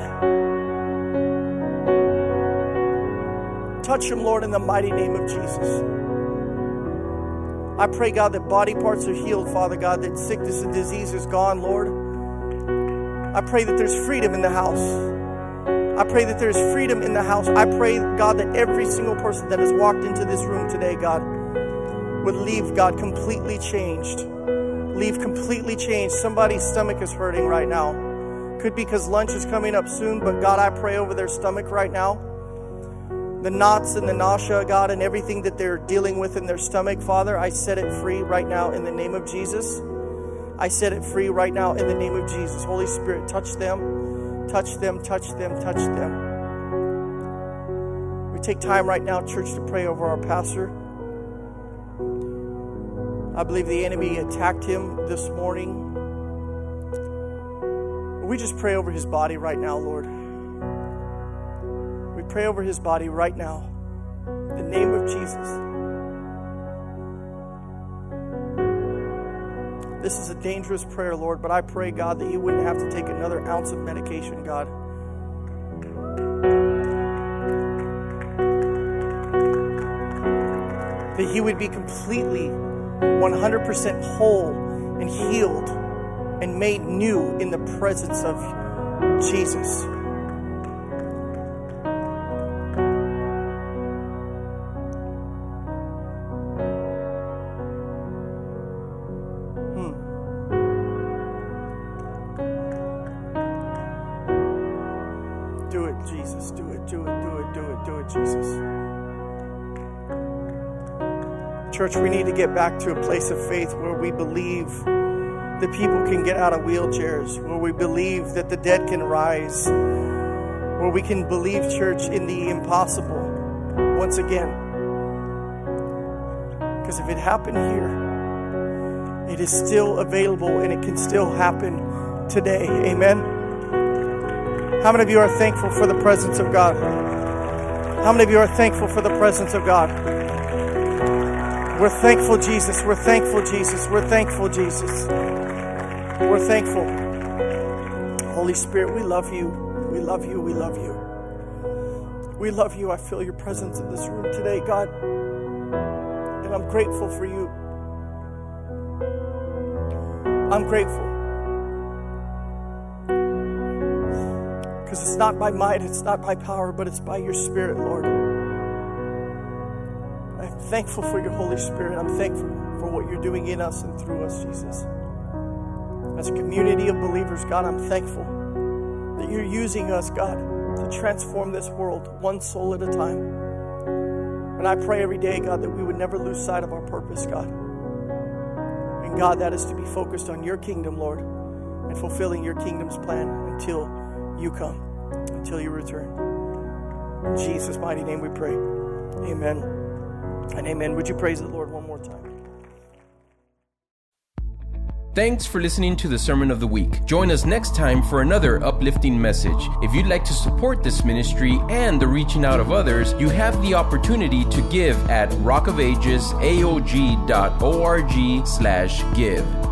Touch them, Lord, in the mighty name of Jesus. I pray, God, that body parts are healed, Father God, that sickness and disease is gone, Lord. I pray that there's freedom in the house. I pray that there's freedom in the house. I pray, God, that every single person that has walked into this room today, God, would leave, God, completely changed. Leave completely changed. Somebody's stomach is hurting right now. Could be because lunch is coming up soon, but God, I pray over their stomach right now. The knots and the nausea, God, and everything that they're dealing with in their stomach, Father, I set it free right now in the name of Jesus. I set it free right now in the name of Jesus. Holy Spirit, touch them, touch them, touch them, touch them. We take time right now, church, to pray over our pastor. I believe the enemy attacked him this morning. We just pray over his body right now, Lord. We pray over his body right now. In the name of Jesus. This is a dangerous prayer, Lord, but I pray, God, that he wouldn't have to take another ounce of medication, God. That he would be completely one hundred percent whole and healed and made new in the presence of Jesus. Hmm. Do it, Jesus. Do it, do it, do it, do it, do it, Jesus. Church, we need to get back to a place of faith where we believe that people can get out of wheelchairs, where we believe that the dead can rise, where we can believe, church, in the impossible once again. Because if it happened here, it is still available and it can still happen today. Amen? How many of you are thankful for the presence of God? How many of you are thankful for the presence of God? We're thankful, Jesus. We're thankful, Jesus. We're thankful, Jesus. We're thankful. Holy Spirit, we love you. We love you. We love you. We love you. I feel your presence in this room today, God. And I'm grateful for you. I'm grateful. Because it's not by might, it's not by power, but it's by your Spirit, Lord. I'm thankful for your Holy Spirit. I'm thankful for what you're doing in us and through us, Jesus. As a community of believers, God, I'm thankful that you're using us, God, to transform this world one soul at a time. And I pray every day, God, that we would never lose sight of our purpose, God. And God, that is to be focused on your kingdom, Lord, and fulfilling your kingdom's plan until you come, until you return. In Jesus' mighty name we pray. Amen and amen. Would you praise the Lord one more time? Thanks for listening to the Sermon of the Week. Join us next time for another uplifting message. If you'd like to support this ministry and the reaching out of others, you have the opportunity to give at rockofages a o g dot org slash give.